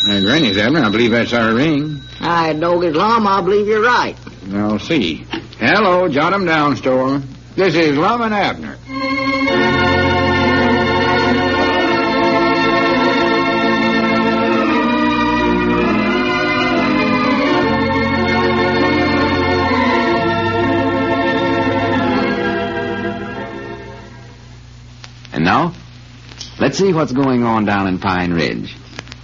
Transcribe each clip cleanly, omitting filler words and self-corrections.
Granny's, Abner. I believe that's our ring. Doggies, Lum, I believe you're right. I'll see. Hello, Jot 'em Down store. This is Lum and Abner. And now, let's see what's going on down in Pine Ridge.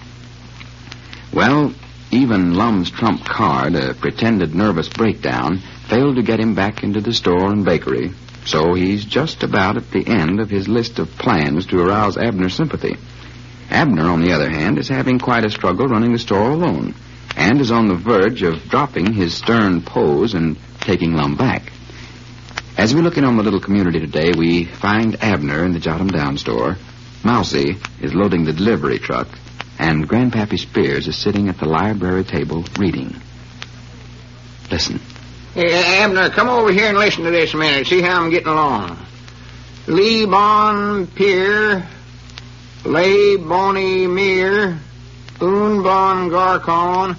Well, even Lum's trump card, a pretended nervous breakdown, failed to get him back into the store and bakery, so he's just about at the end of his list of plans to arouse Abner's sympathy. Abner, on the other hand, is having quite a struggle running the store alone, and is on the verge of dropping his stern pose and taking Lum back. As we look in on the little community today, we find Abner in the Jot 'em Down store, Mousie is loading the delivery truck, and Grandpappy Spears is sitting at the library table reading. Listen. Hey, Abner, come over here and listen to this a minute. See how I'm getting along. Lee Bon Pier, Lay Bonnie Mere, Un Bon Garcon,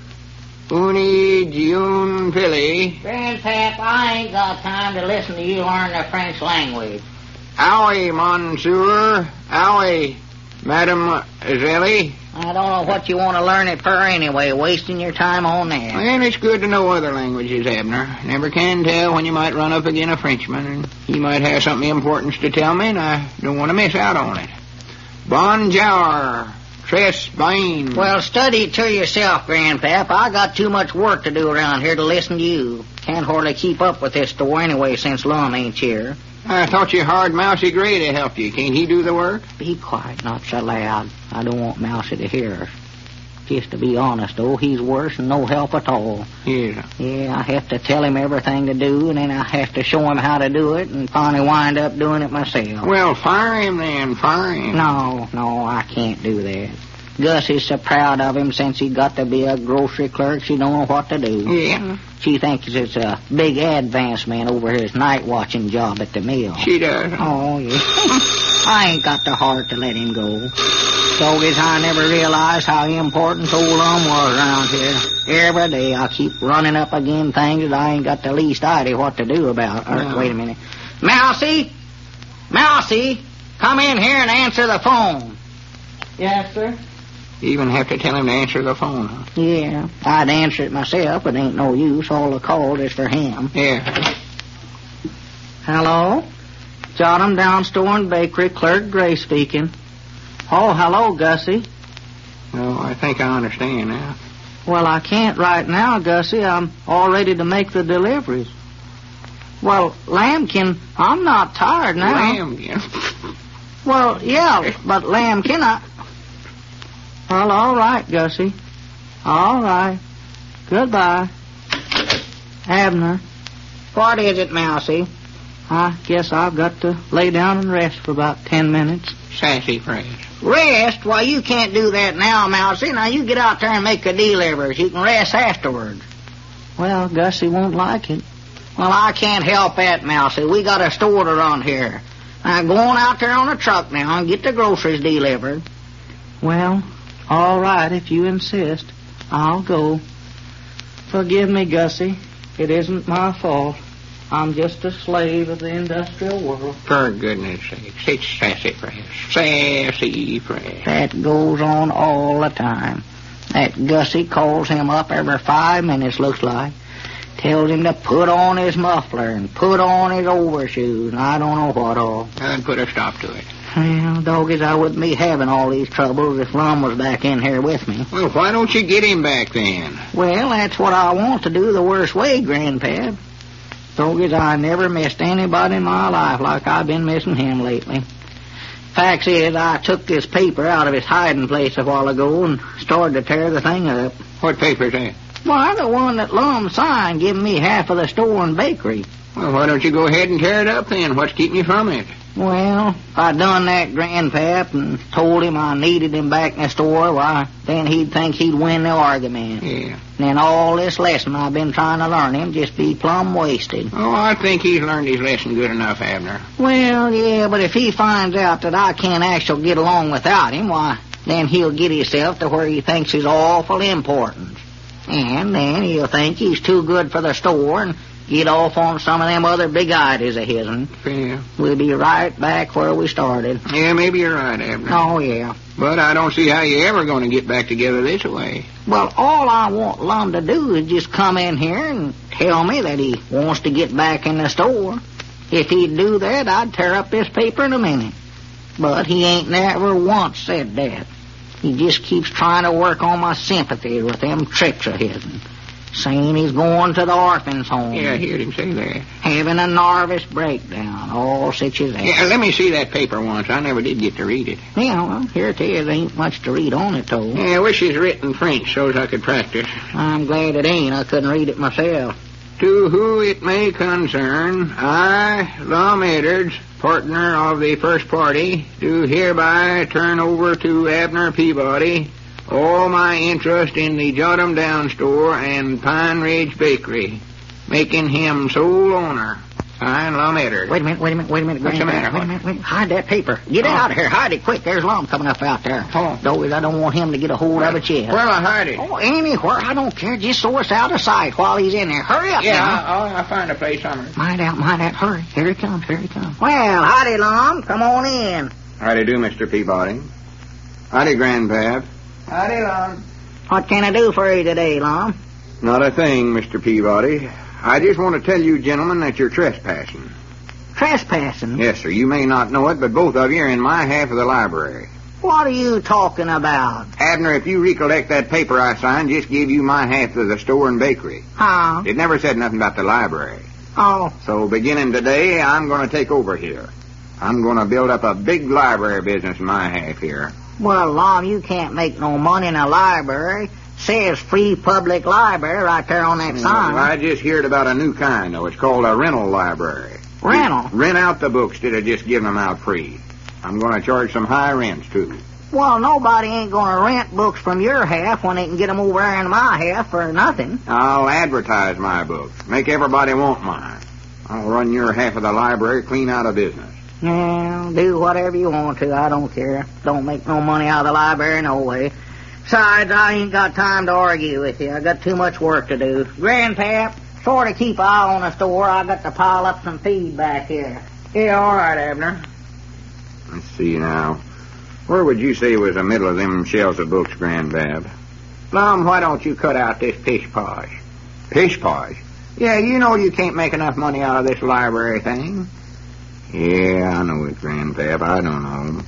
Uni June Pilly. Grandpap, I ain't got time to listen to you learn the French language. Owie, Monsieur, Owie, Mademoiselle. I don't know what you want to learn it for anyway, wasting your time on that. Well, it's good to know other languages, Abner. Never can tell when you might run up against a Frenchman, and he might have something important to tell me, and I don't want to miss out on it. Bonjour, tres bien. Well, study it to yourself, Grandpap. I got too much work to do around here to listen to you. Can't hardly keep up with this store anyway since Lum ain't here. I thought you hired Mousie Gray to help you. Can't he do the work? Be quiet, not so loud. I don't want Mousie to hear us. Just to be honest, though, he's worse and no help at all. Yeah. Yeah, I have to tell him everything to do, and then I have to show him how to do it, and finally wind up doing it myself. Well, fire him then, fire him. No, I can't do that. Gus is so proud of him since he got to be a grocery clerk, she don't know what to do. Yeah. She thinks it's a big advancement over his night watching job at the mill. She does. Oh, yeah. I ain't got the heart to let him go. Doggies, I never realized how important old Lum was around here. Every day I keep running up against things that I ain't got the least idea what to do about. No. Wait a minute. Mousie, come in here and answer the phone. Yes, sir. You even have to tell him to answer the phone, huh? Yeah, I'd answer it myself, but ain't no use. All the calls is for him. Yeah. Hello? Jot 'em Down store and bakery, Clerk Gray speaking. Oh, hello, Gussie. Oh, I think I understand now. Well, I can't right now, Gussie. I'm all ready to make the deliveries. Well, Lambkin, I'm not tired now. Lambkin? Well, yeah, but Lambkin, Well, all right, Gussie. All right. Goodbye. Abner. What is it, Mousie? I guess I've got to lay down and rest for about 10 minutes. Sassy phrase. Rest? Why, you can't do that now, Mousie. Now, you get out there and make the deliveries. You can rest afterwards. Well, Gussie won't like it. Well, I can't help that, Mousie. We got a store to run here. Now, go on out there on a truck now and get the groceries delivered. Well, all right, if you insist. I'll go. Forgive me, Gussie. It isn't my fault. I'm just a slave of the industrial world. For goodness sakes, it's sassy phrase. Sassy phrase. That goes on all the time. That Gussie calls him up every 5 minutes, looks like. Tells him to put on his muffler and put on his overshoes and I don't know what all. I'd put a stop to it. Well, doggies, I wouldn't be having all these troubles if Lum was back in here with me. Well, why don't you get him back then? Well, that's what I want to do the worst way, Grandpap. Doggies, I never missed anybody in my life like I've been missing him lately. Fact is, I took this paper out of its hiding place a while ago and started to tear the thing up. What paper's that? Why, the one that Lum signed giving me half of the store and bakery. Well, why don't you go ahead and tear it up then? What's keeping you from it? Well, if I done that, Grandpap, and told him I needed him back in the store, why, then he'd think he'd win the argument. Yeah. And then all this lesson I've been trying to learn him just be plumb wasted. Oh, I think he's learned his lesson good enough, Abner. Well, yeah, but if he finds out that I can't actually get along without him, why, Then he'll get himself to where he thinks he's awful important. And then he'll think he's too good for the store and get off on some of them other big ideas of his'n. Yeah. We'll be right back where we started. Yeah, maybe you're right, Abner. Oh, yeah. But I don't see how you're ever going to get back together this way. Well, all I want Lum to do is just come in here and tell me that he wants to get back in the store. If he'd do that, I'd tear up this paper in a minute. But he ain't never once said that. He just keeps trying to work on my sympathy with them tricks of his. Saying he's going to the orphans' home. Yeah, I heard him say that. Having a nervous breakdown, all such as that. Yeah, let me see that paper once. I never did get to read it. Yeah, well, here it is. Ain't much to read on it, though. Yeah, I wish it's written French so's I could practice. I'm glad it ain't. I couldn't read it myself. To who it may concern, I, Lum Edwards, partner of the first party, do hereby turn over to Abner Peabody all my interest in the Jot 'em Down store and Pine Ridge Bakery, making him sole owner. Signed, Lum Edwards. Wait a minute. What's the matter? Wait a minute. Hide that paper. Get out of here. Hide it quick. There's Lum coming up out there. Oh. Though I don't want him to get a hold of it yet. Where'll I hide it? Oh, anywhere. I don't care. Just so it's out of sight while he's in there. Hurry up Yeah, now. I'll find a place somewhere. Mind out. Hurry. Here he comes. Well, howdy, Lum. Come on in. Howdy do, Mr. Peabody. Howdy, Grandpap. Howdy, Lum. What can I do for you today, Lum? Not a thing, Mr. Peabody. I just want to tell you gentlemen that you're trespassing. Trespassing? Yes, sir. You may not know it, but both of you are in my half of the library. What are you talking about? Abner, if you recollect that paper I signed, just gave you my half of the store and bakery. Huh? It never said nothing about the library. Oh. So beginning today, I'm going to take over here. I'm going to build up a big library business in my half here. Well, Lum, you can't make no money in a library. Says free public library right there on that sign. Well, I just heard about a new kind, though. It's called a rental library. Rental? Rent out the books instead of just giving them out free. I'm going to charge some high rents, too. Well, nobody ain't going to rent books from your half when they can get them over there in my half for nothing. I'll advertise my books. Make everybody want mine. I'll run your half of the library clean out of business. Well, do whatever you want to. I don't care. Don't make no money out of the library no way. Besides, I ain't got time to argue with you. I got too much work to do. Grandpap, sort of keep an eye on the store. I got to pile up some feed back here. Yeah, all right, Abner. Let's see now. Where would you say was the middle of them shelves of books, Grandpap? Lum, why don't you cut out this pish-posh? Pish-posh? Yeah, you know you can't make enough money out of this library thing. Yeah, I know it, Grandpap. I don't know.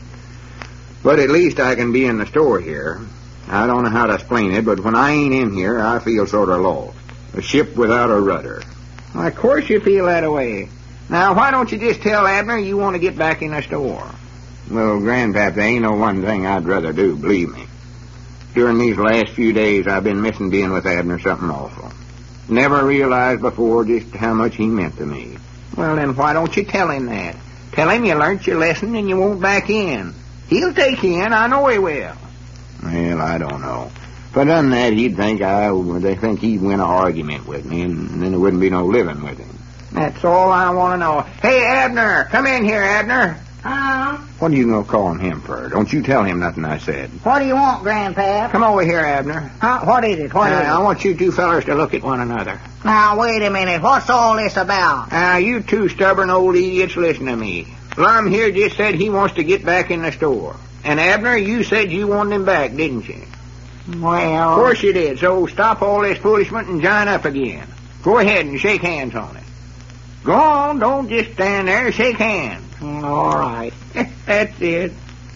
But at least I can be in the store here. I don't know how to explain it, but when I ain't in here, I feel sort of lost. A ship without a rudder. Well, of course you feel that way. Now, why don't you just tell Abner you want to get back in the store? Well, Grandpap, there ain't no one thing I'd rather do, believe me. During these last few days, I've been missing being with Abner something awful. Never realized before just how much he meant to me. Well, then why don't you tell him that? Tell him you learnt your lesson and you won't back in. He'll take you in, I know he will. Well, I don't know. If I done that, he'd think he'd win an argument with me, and then there wouldn't be no living with him. That's all I want to know. Hey, Abner, come in here, Abner. What are you going to call him for? Don't you tell him nothing I said. What do you want, Grandpap? Come over here, Abner. Huh? What is it? I want you two fellers to look at one another. Now, wait a minute. What's all this about? Now, you two stubborn old idiots, listen to me. Lum here just said he wants to get back in the store. And, Abner, you said you wanted him back, didn't you? Well... Of course you did, so stop all this foolishness and join up again. Go ahead and shake hands on it. Go on, don't just stand there, shake hands. All right. That's it.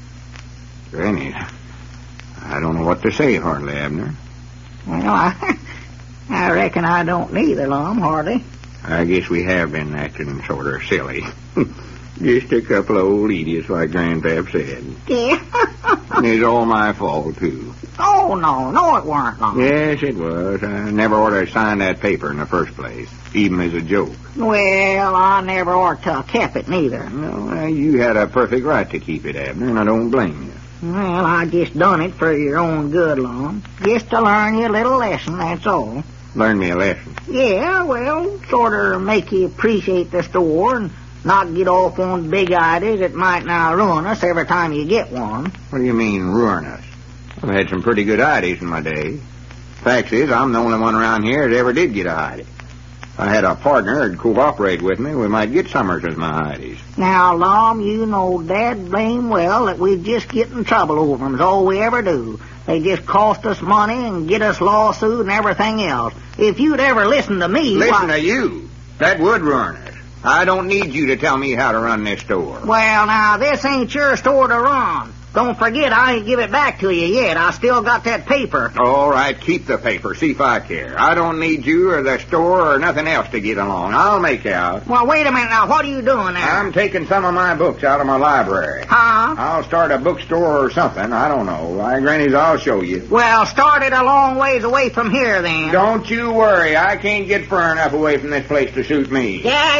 Granny, I don't know what to say, hardly, Abner. Well, I reckon I don't neither, Lum, hardly. I guess we have been acting sort of silly. Just a couple of old idiots, like Grandpap said. Yeah. And it's all my fault, too. Oh, no, it weren't, Lum. Yes, it was. I never ought to have signed that paper in the first place, even as a joke. Well, I never ought to have kept it, neither. No, you had a perfect right to keep it, Abner, and I don't blame you. Well, I just done it for your own good, Lum. Just to learn you a little lesson, that's all. Learn me a lesson? Yeah, well, sort of make you appreciate the store and not get off on big ideas that might now ruin us every time you get one. What do you mean, ruin us? I've had some pretty good ideas in my day. Fact is, I'm the only one around here that ever did get a idea. If I had a partner who'd cooperate with me, we might get summers as my ideas. Now, Lum, you know dad blame well that we just get in trouble over them is all we ever do. They just cost us money and get us lawsuit and everything else. If you'd ever listen to me... Listen to you? That would ruin us. I don't need you to tell me how to run this store. Well, now, this ain't your store to run. Don't forget, I ain't give it back to you yet. I still got that paper. All right, keep the paper. See if I care. I don't need you or the store or nothing else to get along. I'll make out. Well, wait a minute now. What are you doing there? I'm taking some of my books out of my library. Huh? I'll start a bookstore or something. I don't know. My grannies, I'll show you. Well, start it a long ways away from here, then. Don't you worry. I can't get far enough away from this place to suit me.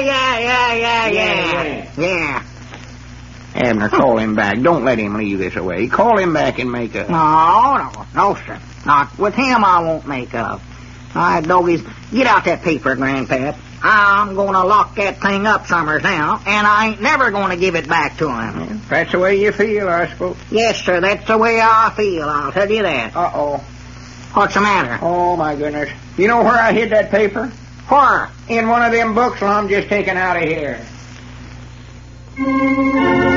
Yeah. Abner, call him back. Don't let him leave this away. Call him back and make up. No, sir. Not with him I won't make up. All right, doggies, get out that paper, Grandpap. I'm going to lock that thing up Summers now, and I ain't never going to give it back to him. That's the way you feel, I suppose. Yes, sir, that's the way I feel, I'll tell you that. Uh-oh. What's the matter? Oh, my goodness. You know where I hid that paper? Where? In one of them books I'm just taking out of here.